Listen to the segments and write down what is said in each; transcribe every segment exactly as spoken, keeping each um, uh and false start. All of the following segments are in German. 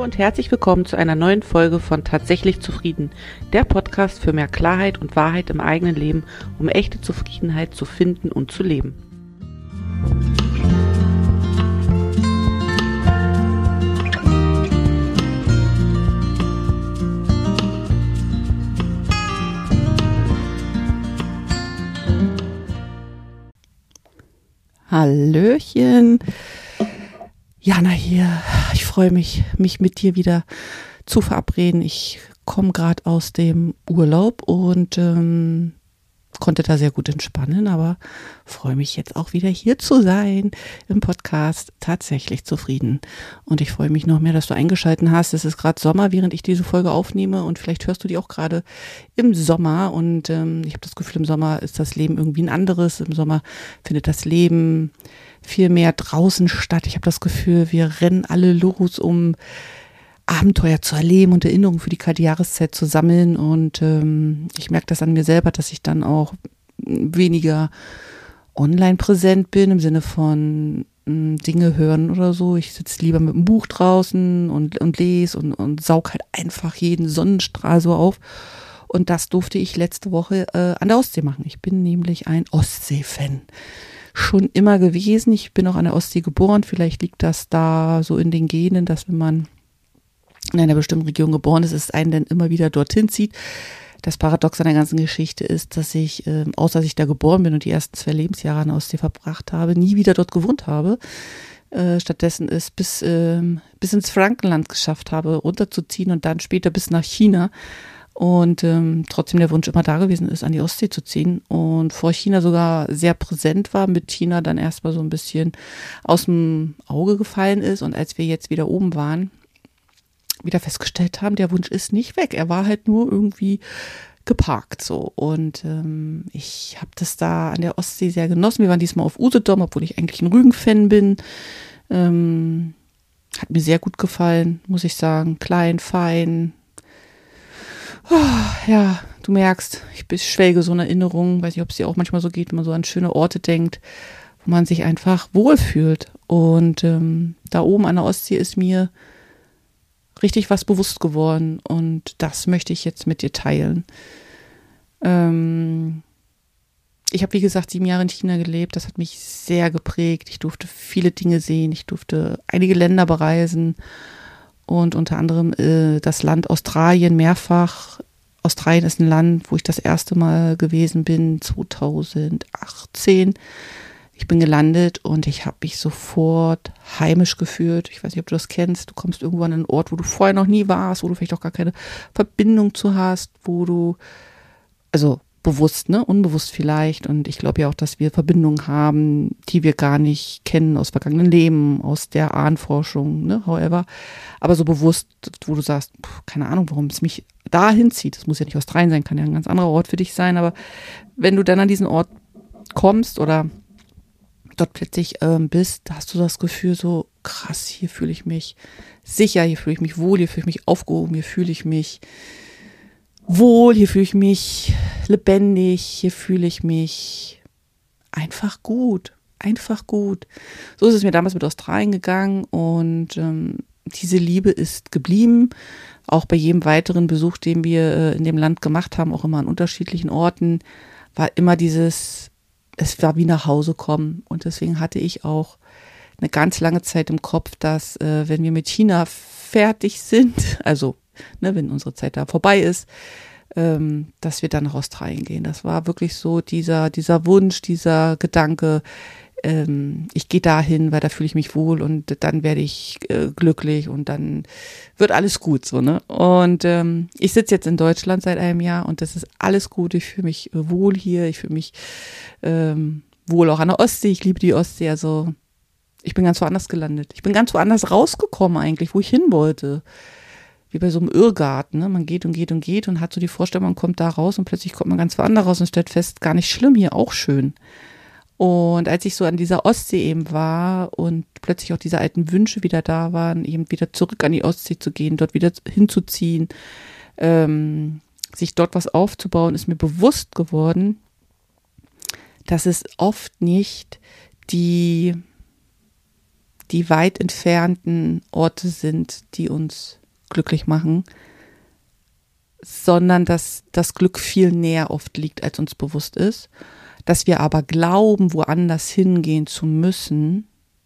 Hallo und herzlich willkommen zu einer neuen Folge von Tatsächlich Zufrieden, der Podcast für mehr Klarheit und Wahrheit im eigenen Leben, um echte Zufriedenheit zu finden und zu leben. Hallöchen. Jana hier. Ich freue mich, mich mit dir wieder zu verabreden. Ich komme gerade aus dem Urlaub und ähm, konnte da sehr gut entspannen, aber freue mich jetzt auch wieder hier zu sein im Podcast Tatsächlich Zufrieden. Und ich freue mich noch mehr, dass du eingeschaltet hast. Es ist gerade Sommer, während ich diese Folge aufnehme und vielleicht hörst du die auch gerade im Sommer. Und ähm, ich habe das Gefühl, im Sommer ist das Leben irgendwie ein anderes. Im Sommer findet das Leben viel mehr draußen statt. Ich habe das Gefühl, wir rennen alle los, um Abenteuer zu erleben und Erinnerungen für die kalte Jahreszeit zu sammeln. Und ähm, ich merke das an mir selber, dass ich dann auch weniger online präsent bin, im Sinne von mh, Dinge hören oder so. Ich sitze lieber mit einem Buch draußen und, und lese und, und saug halt einfach jeden Sonnenstrahl so auf. Und das durfte ich letzte Woche äh, an der Ostsee machen. Ich bin nämlich ein Ostsee-Fan. Schon immer gewesen. Ich bin auch an der Ostsee geboren. Vielleicht liegt das da so in den Genen, dass wenn man in einer bestimmten Region geboren ist, es einen dann immer wieder dorthin zieht. Das Paradox an der ganzen Geschichte ist, dass ich, äh, außer dass ich da geboren bin und die ersten zwei Lebensjahre an der Ostsee verbracht habe, nie wieder dort gewohnt habe. Äh, stattdessen es bis, äh, bis ins Frankenland geschafft habe, runterzuziehen und dann später bis nach China. Und ähm, trotzdem der Wunsch immer da gewesen ist, an die Ostsee zu ziehen. Und vor China sogar sehr präsent war, mit China dann erstmal so ein bisschen aus dem Auge gefallen ist. Und als wir jetzt wieder oben waren, wieder festgestellt haben, der Wunsch ist nicht weg. Er war halt nur irgendwie geparkt so. Und ähm, ich habe das da an der Ostsee sehr genossen. Wir waren diesmal auf Usedom, obwohl ich eigentlich ein Rügen-Fan bin. Ähm, hat mir sehr gut gefallen, muss ich sagen. Klein, fein. Oh, ja, du merkst, ich schwelge so eine Erinnerung, weiß nicht, ob es dir auch manchmal so geht, wenn man so an schöne Orte denkt, wo man sich einfach wohlfühlt. Und ähm, da oben an der Ostsee ist mir richtig was bewusst geworden und das möchte ich jetzt mit dir teilen. Ähm, ich habe, wie gesagt, sieben Jahre in China gelebt, das hat mich sehr geprägt. Ich durfte viele Dinge sehen, ich durfte einige Länder bereisen. Und unter anderem äh, das Land Australien mehrfach. Australien ist ein Land, wo ich das erste Mal gewesen bin, zweitausendachtzehn. Ich bin gelandet und ich habe mich sofort heimisch gefühlt. Ich weiß nicht, ob du das kennst. Du kommst irgendwo an einen Ort, wo du vorher noch nie warst, wo du vielleicht auch gar keine Verbindung zu hast, wo du, also bewusst, ne, unbewusst vielleicht. Und ich glaube ja auch, dass wir Verbindungen haben, die wir gar nicht kennen aus vergangenen Leben, aus der Ahnenforschung, ne, however. Aber so bewusst, wo du sagst, pff, keine Ahnung, warum es mich dahin zieht. Das muss ja nicht Australien sein, kann ja ein ganz anderer Ort für dich sein. Aber wenn du dann an diesen Ort kommst oder dort plötzlich ähm, bist, hast du das Gefühl so, krass, hier fühle ich mich sicher, hier fühle ich mich wohl, hier fühle ich mich aufgehoben, hier fühle ich mich wohl, hier fühle ich mich lebendig, hier fühle ich mich einfach gut, einfach gut. So ist es mir damals mit Australien gegangen und ähm, diese Liebe ist geblieben, auch bei jedem weiteren Besuch, den wir äh, in dem Land gemacht haben, auch immer an unterschiedlichen Orten, war immer dieses, es war wie nach Hause kommen und deswegen hatte ich auch eine ganz lange Zeit im Kopf, dass äh, wenn wir mit China fertig sind, also ne, wenn unsere Zeit da vorbei ist, ähm, dass wir dann nach Australien gehen. Das war wirklich so dieser, dieser Wunsch, dieser Gedanke, ähm, ich gehe dahin, weil da fühle ich mich wohl und dann werde ich äh, glücklich und dann wird alles gut so, ne? Und ähm, ich sitze jetzt in Deutschland seit einem Jahr und das ist alles gut. Ich fühle mich äh, wohl hier, ich fühle mich ähm, wohl auch an der Ostsee. Ich liebe die Ostsee, also ich bin ganz woanders gelandet. Ich bin ganz woanders rausgekommen eigentlich, wo ich hin wollte. Wie bei so einem Irrgarten, ne? Man geht und geht und geht und hat so die Vorstellung, man kommt da raus und plötzlich kommt man ganz woanders raus und stellt fest, gar nicht schlimm, hier auch schön. Und als ich so an dieser Ostsee eben war und plötzlich auch diese alten Wünsche wieder da waren, eben wieder zurück an die Ostsee zu gehen, dort wieder hinzuziehen, ähm, sich dort was aufzubauen, ist mir bewusst geworden, dass es oft nicht die die weit entfernten Orte sind, die uns glücklich machen, sondern dass das Glück viel näher oft liegt, als uns bewusst ist, dass wir aber glauben, woanders hingehen zu müssen,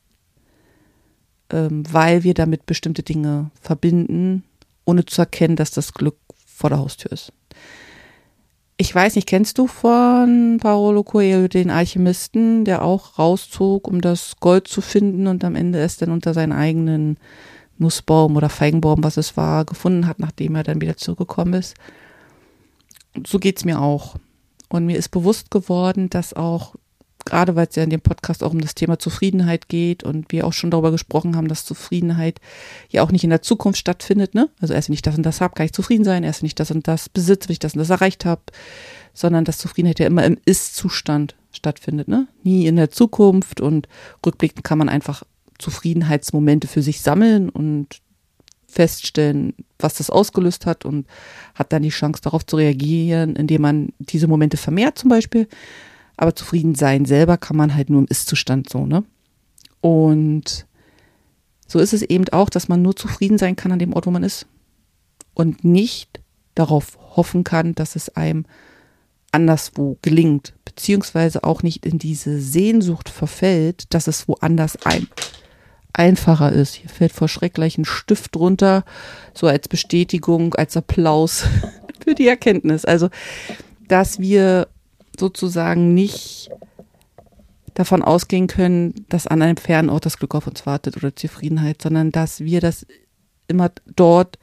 ähm, weil wir damit bestimmte Dinge verbinden, ohne zu erkennen, dass das Glück vor der Haustür ist. Ich weiß nicht, kennst du von Paulo Coelho den Alchemisten, der auch rauszog, um das Gold zu finden und am Ende es dann unter seinen eigenen Nussbaum oder Feigenbaum, was es war, gefunden hat, nachdem er dann wieder zurückgekommen ist. So geht's mir auch. Und mir ist bewusst geworden, dass auch, gerade weil es ja in dem Podcast auch um das Thema Zufriedenheit geht und wir auch schon darüber gesprochen haben, dass Zufriedenheit ja auch nicht in der Zukunft stattfindet, ne? Also erst wenn ich das und das habe, kann ich zufrieden sein, erst wenn ich das und das besitze, wenn ich das und das erreicht habe, sondern dass Zufriedenheit ja immer im Ist-Zustand stattfindet, ne? Nie in der Zukunft, und rückblickend kann man einfach Zufriedenheitsmomente für sich sammeln und feststellen, was das ausgelöst hat, und hat dann die Chance, darauf zu reagieren, indem man diese Momente vermehrt zum Beispiel. Aber zufrieden sein selber kann man halt nur im Ist-Zustand so, ne? Und so ist es eben auch, dass man nur zufrieden sein kann an dem Ort, wo man ist, und nicht darauf hoffen kann, dass es einem anderswo gelingt, beziehungsweise auch nicht in diese Sehnsucht verfällt, dass es woanders einem einfacher ist. Hier fällt vor Schreck gleich ein Stift runter, so als Bestätigung, als Applaus für die Erkenntnis. Also, dass wir sozusagen nicht davon ausgehen können, dass an einem fernen Ort das Glück auf uns wartet oder Zufriedenheit, sondern dass wir das immer dort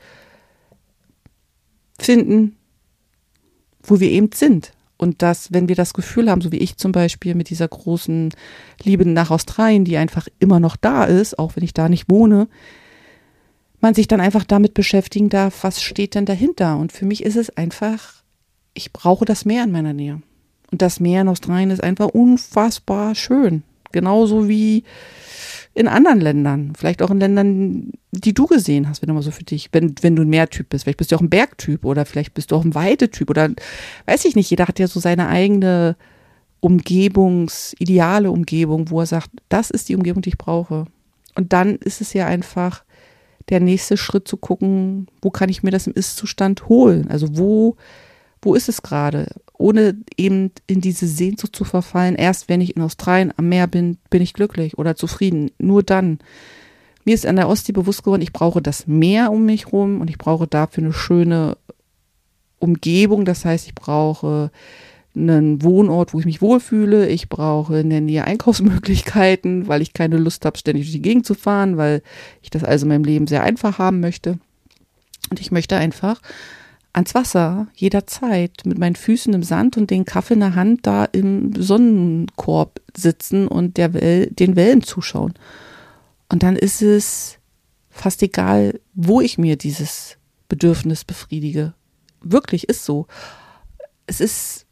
finden, wo wir eben sind. Und dass, wenn wir das Gefühl haben, so wie ich zum Beispiel mit dieser großen Liebe nach Australien, die einfach immer noch da ist, auch wenn ich da nicht wohne, man sich dann einfach damit beschäftigen darf, was steht denn dahinter? Und für mich ist es einfach, ich brauche das Meer in meiner Nähe. Und das Meer in Australien ist einfach unfassbar schön. Genauso wie in anderen Ländern. Vielleicht auch in Ländern, die du gesehen hast, wenn du mal so für dich, wenn, wenn du ein Meertyp bist. Vielleicht bist du auch ein Bergtyp oder vielleicht bist du auch ein Weidetyp oder weiß ich nicht. Jeder hat ja so seine eigene Umgebungs, ideale Umgebung, wo er sagt, das ist die Umgebung, die ich brauche. Und dann ist es ja einfach der nächste Schritt zu gucken, wo kann ich mir das im Ist-Zustand holen? Also wo, wo ist es gerade? Ohne eben in diese Sehnsucht zu verfallen, erst wenn ich in Australien am Meer bin, bin ich glücklich oder zufrieden. Nur dann. Mir ist an der Ostsee bewusst geworden, ich brauche das Meer um mich rum und ich brauche dafür eine schöne Umgebung. Das heißt, ich brauche einen Wohnort, wo ich mich wohlfühle. Ich brauche in der Nähe Einkaufsmöglichkeiten, weil ich keine Lust habe, ständig durch die Gegend zu fahren, weil ich das also in meinem Leben sehr einfach haben möchte. Und ich möchte einfach ans Wasser, jederzeit, mit meinen Füßen im Sand und den Kaffee in der Hand da im Sonnenkorb sitzen und der Well- den Wellen zuschauen. Und dann ist es fast egal, wo ich mir dieses Bedürfnis befriedige. Wirklich ist so. Es ist,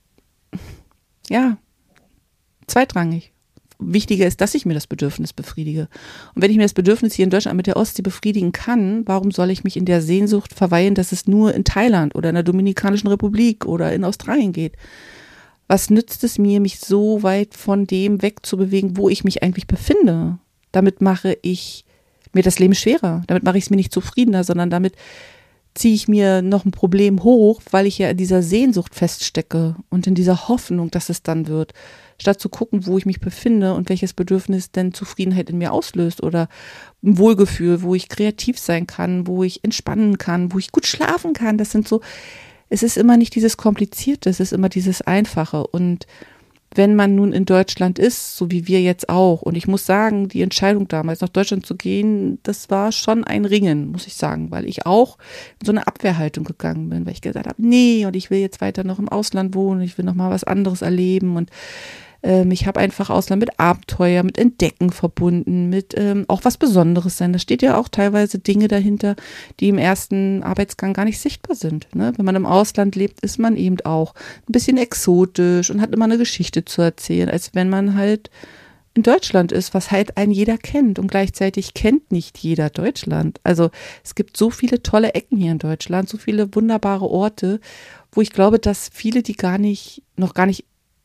ja, zweitrangig. Wichtiger ist, dass ich mir das Bedürfnis befriedige. Und wenn ich mir das Bedürfnis hier in Deutschland mit der Ostsee befriedigen kann, warum soll ich mich in der Sehnsucht verweilen, dass es nur in Thailand oder in der Dominikanischen Republik oder in Australien geht? Was nützt es mir, mich so weit von dem wegzubewegen, wo ich mich eigentlich befinde? Damit mache ich mir das Leben schwerer. Damit mache ich es mir nicht zufriedener, sondern damit ziehe ich mir noch ein Problem hoch, weil ich ja in dieser Sehnsucht feststecke und in dieser Hoffnung, dass es dann wird, statt zu gucken, wo ich mich befinde und welches Bedürfnis denn Zufriedenheit in mir auslöst oder ein Wohlgefühl, wo ich kreativ sein kann, wo ich entspannen kann, wo ich gut schlafen kann. Das sind so, es ist immer nicht dieses Komplizierte, es ist immer dieses Einfache. Und wenn man nun in Deutschland ist, so wie wir jetzt auch, und ich muss sagen, die Entscheidung damals nach Deutschland zu gehen, das war schon ein Ringen, muss ich sagen, weil ich auch in so eine Abwehrhaltung gegangen bin, weil ich gesagt habe, nee, und ich will jetzt weiter noch im Ausland wohnen, ich will noch mal was anderes erleben, und ähm, ich habe einfach Ausland mit Abenteuer, mit Entdecken verbunden, mit ähm, auch was Besonderes sein. Da steht ja auch teilweise Dinge dahinter, die im ersten Arbeitsgang gar nicht sichtbar sind. Ne? Wenn man im Ausland lebt, ist man eben auch ein bisschen exotisch und hat immer eine Geschichte zu erzählen, als wenn man halt in Deutschland ist, was halt ein jeder kennt, und gleichzeitig kennt nicht jeder Deutschland. Also es gibt so viele tolle Ecken hier in Deutschland, so viele wunderbare Orte, wo ich glaube, dass viele die gar nicht, noch gar nicht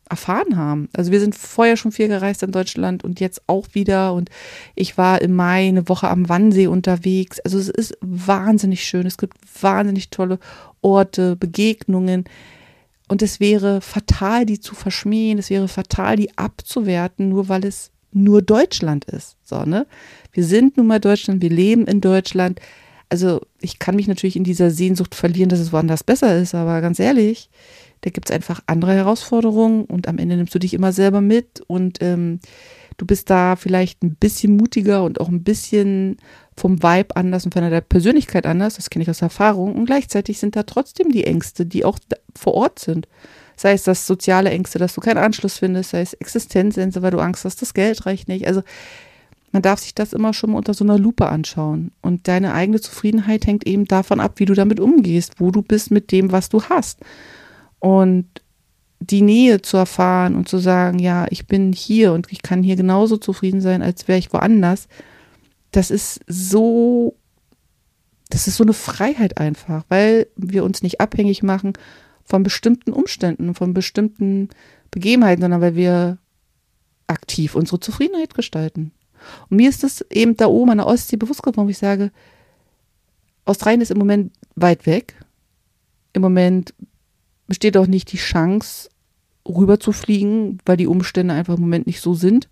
erfahren haben. Also wir sind vorher schon viel gereist in Deutschland und jetzt auch wieder und ich war im Mai eine Woche am Wannsee unterwegs. Also es ist wahnsinnig schön. Es gibt wahnsinnig tolle Orte, Begegnungen und es wäre fatal, die zu verschmähen. Es wäre fatal, die abzuwerten, nur weil es nur Deutschland ist. So, ne? Wir sind nun mal Deutschland, wir leben in Deutschland. Also ich kann mich natürlich in dieser Sehnsucht verlieren, dass es woanders besser ist, aber ganz ehrlich, da gibt es einfach andere Herausforderungen und am Ende nimmst du dich immer selber mit und ähm, du bist da vielleicht ein bisschen mutiger und auch ein bisschen vom Vibe anders und von der Persönlichkeit anders, das kenne ich aus Erfahrung und gleichzeitig sind da trotzdem die Ängste, die auch vor Ort sind. Sei es das soziale Ängste, dass du keinen Anschluss findest, sei es Existenzängste, weil du Angst hast, das Geld reicht nicht. Also man darf sich das immer schon mal unter so einer Lupe anschauen und deine eigene Zufriedenheit hängt eben davon ab, wie du damit umgehst, wo du bist mit dem, was du hast. Und die Nähe zu erfahren und zu sagen, ja, ich bin hier und ich kann hier genauso zufrieden sein, als wäre ich woanders, das ist so, das ist so eine Freiheit einfach, weil wir uns nicht abhängig machen von bestimmten Umständen, von bestimmten Begebenheiten, sondern weil wir aktiv unsere Zufriedenheit gestalten. Und mir ist das eben da oben an der Ostsee bewusst geworden, wo ich sage, Australien ist im Moment weit weg. Im Moment besteht auch nicht die Chance, rüber zu fliegen, weil die Umstände einfach im Moment nicht so sind.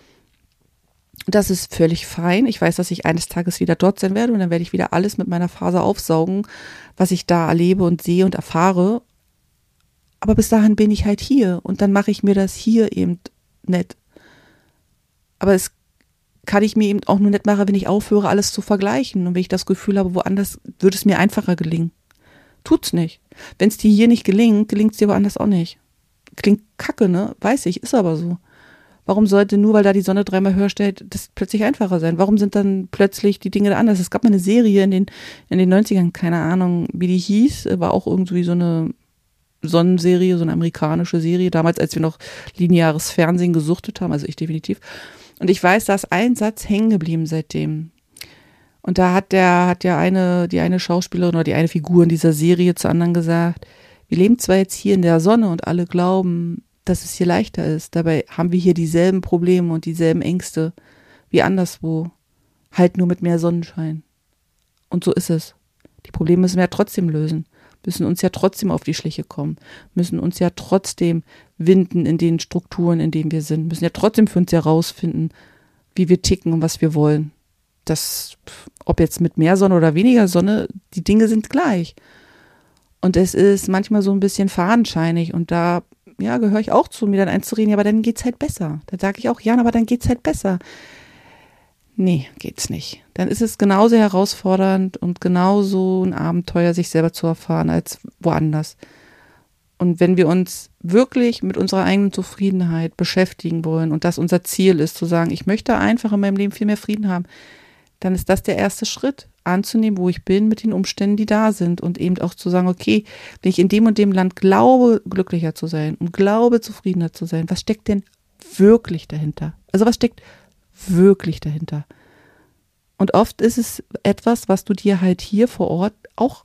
Das ist völlig fein. Ich weiß, dass ich eines Tages wieder dort sein werde und dann werde ich wieder alles mit meiner Faser aufsaugen, was ich da erlebe und sehe und erfahre. Aber bis dahin bin ich halt hier und dann mache ich mir das hier eben nett. Aber es kann ich mir eben auch nur nett machen, wenn ich aufhöre, alles zu vergleichen und wenn ich das Gefühl habe, woanders würde es mir einfacher gelingen. Tut's nicht. Wenn es dir hier nicht gelingt, gelingt es dir woanders auch nicht. Klingt kacke, ne? Weiß ich, ist aber so. Warum sollte nur, weil da die Sonne dreimal höher steht, das plötzlich einfacher sein? Warum sind dann plötzlich die Dinge da anders? Es gab mal eine Serie in den, in den neunzigern, keine Ahnung, wie die hieß, war auch irgendwie so eine Sonnenserie, so eine amerikanische Serie, damals, als wir noch lineares Fernsehen gesuchtet haben, also ich definitiv. Und ich weiß, da ist ein Satz hängen geblieben seitdem. Und da hat der, hat ja eine, die eine Schauspielerin oder die eine Figur in dieser Serie zu anderen gesagt, wir leben zwar jetzt hier in der Sonne und alle glauben, dass es hier leichter ist. Dabei haben wir hier dieselben Probleme und dieselben Ängste wie anderswo. Halt nur mit mehr Sonnenschein. Und so ist es. Die Probleme müssen wir ja trotzdem lösen. Müssen uns ja trotzdem auf die Schliche kommen. Müssen uns ja trotzdem winden in den Strukturen, in denen wir sind. Müssen ja trotzdem für uns herausfinden, wie wir ticken und was wir wollen. Das, ob jetzt mit mehr Sonne oder weniger Sonne, die Dinge sind gleich. Und es ist manchmal so ein bisschen fadenscheinig und da, ja, gehöre ich auch zu, mir dann einzureden, ja, aber dann geht's halt besser. Da sage ich auch, ja, aber dann geht's halt besser. Nee, geht's nicht. Dann ist es genauso herausfordernd und genauso ein Abenteuer, sich selber zu erfahren, als woanders. Und wenn wir uns wirklich mit unserer eigenen Zufriedenheit beschäftigen wollen und das unser Ziel ist, zu sagen, ich möchte einfach in meinem Leben viel mehr Frieden haben, dann ist das der erste Schritt, anzunehmen, wo ich bin, mit den Umständen, die da sind und eben auch zu sagen, okay, wenn ich in dem und dem Land glaube, glücklicher zu sein und glaube, zufriedener zu sein, was steckt denn wirklich dahinter? Also was steckt wirklich dahinter? Und oft ist es etwas, was du dir halt hier vor Ort auch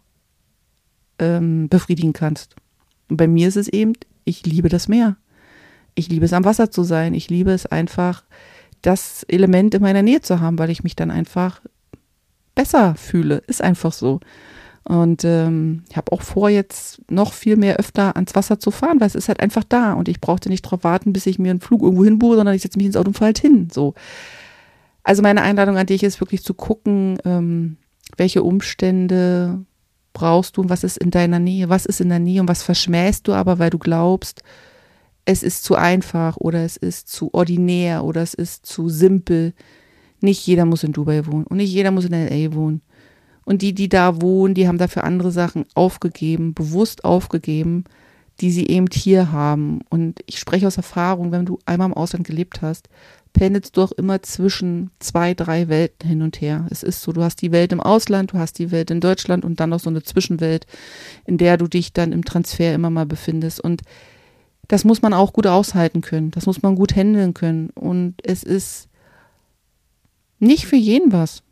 ähm, befriedigen kannst. Und bei mir ist es eben, ich liebe das Meer. Ich liebe es, am Wasser zu sein. Ich liebe es einfach, das Element in meiner Nähe zu haben, weil ich mich dann einfach besser fühle. Ist einfach so. Und ähm, ich habe auch vor, jetzt noch viel mehr öfter ans Wasser zu fahren, weil es ist halt einfach da und ich brauchte nicht drauf warten, bis ich mir einen Flug irgendwo hinbuche, sondern ich setze mich ins Auto und fahre halt hin. So. Also meine Einladung an dich ist wirklich zu gucken, ähm, welche Umstände brauchst du und was ist in deiner Nähe, was ist in der Nähe und was verschmähst du aber, weil du glaubst, es ist zu einfach oder es ist zu ordinär oder es ist zu simpel. Nicht jeder muss in Dubai wohnen und nicht jeder muss in L A wohnen. Und die, die da wohnen, die haben dafür andere Sachen aufgegeben, bewusst aufgegeben, die sie eben hier haben. Und ich spreche aus Erfahrung, wenn du einmal im Ausland gelebt hast, pendelst du auch immer zwischen zwei, drei Welten hin und her. Es ist so, du hast die Welt im Ausland, du hast die Welt in Deutschland und dann noch so eine Zwischenwelt, in der du dich dann im Transfer immer mal befindest. Und das muss man auch gut aushalten können. Das muss man gut handeln können. Und es ist nicht für jeden was.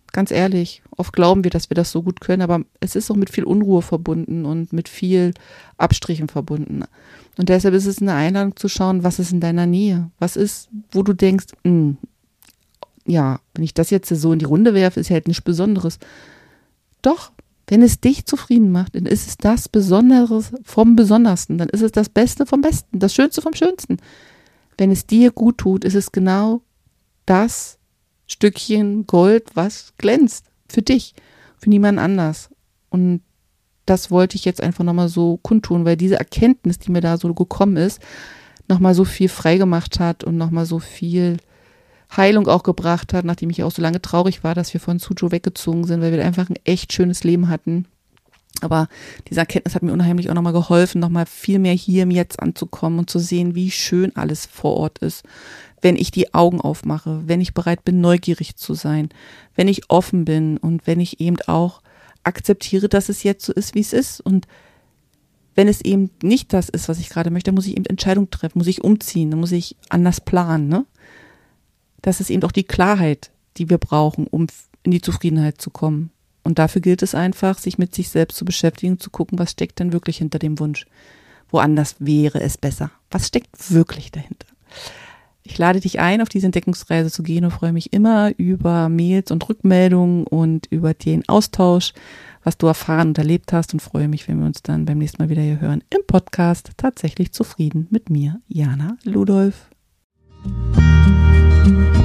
Ganz ehrlich, oft glauben wir, dass wir das so gut können, aber es ist auch mit viel Unruhe verbunden und mit viel Abstrichen verbunden. Und deshalb ist es eine Einladung zu schauen, was ist in deiner Nähe? Was ist, wo du denkst, mh, ja, wenn ich das jetzt so in die Runde werfe, ist ja halt nichts Besonderes. Doch, wenn es dich zufrieden macht, dann ist es das Besonderes vom Besondersten. Dann ist es das Beste vom Besten, das Schönste vom Schönsten. Wenn es dir gut tut, ist es genau das Stückchen Gold, was glänzt. Für dich, für niemand anders. Und das wollte ich jetzt einfach nochmal so kundtun, weil diese Erkenntnis, die mir da so gekommen ist, nochmal so viel freigemacht hat und nochmal so viel Heilung auch gebracht hat, nachdem ich auch so lange traurig war, dass wir von Suzhou weggezogen sind, weil wir einfach ein echt schönes Leben hatten. Aber diese Erkenntnis hat mir unheimlich auch nochmal geholfen, nochmal viel mehr hier im Jetzt anzukommen und zu sehen, wie schön alles vor Ort ist, wenn ich die Augen aufmache, wenn ich bereit bin, neugierig zu sein, wenn ich offen bin und wenn ich eben auch akzeptiere, dass es jetzt so ist, wie es ist. Und wenn es eben nicht das ist, was ich gerade möchte, dann muss ich eben Entscheidungen treffen, muss ich umziehen, dann muss ich anders planen. Ne? Das ist eben auch die Klarheit, die wir brauchen, um in die Zufriedenheit zu kommen. Und dafür gilt es einfach, sich mit sich selbst zu beschäftigen, zu gucken, was steckt denn wirklich hinter dem Wunsch. Woanders wäre es besser. Was steckt wirklich dahinter? Ich lade dich ein, auf diese Entdeckungsreise zu gehen und freue mich immer über Mails und Rückmeldungen und über den Austausch, was du erfahren und erlebt hast, und freue mich, wenn wir uns dann beim nächsten Mal wieder hier hören im Podcast Tatsächlich zufrieden mit mir, Jana Ludolf.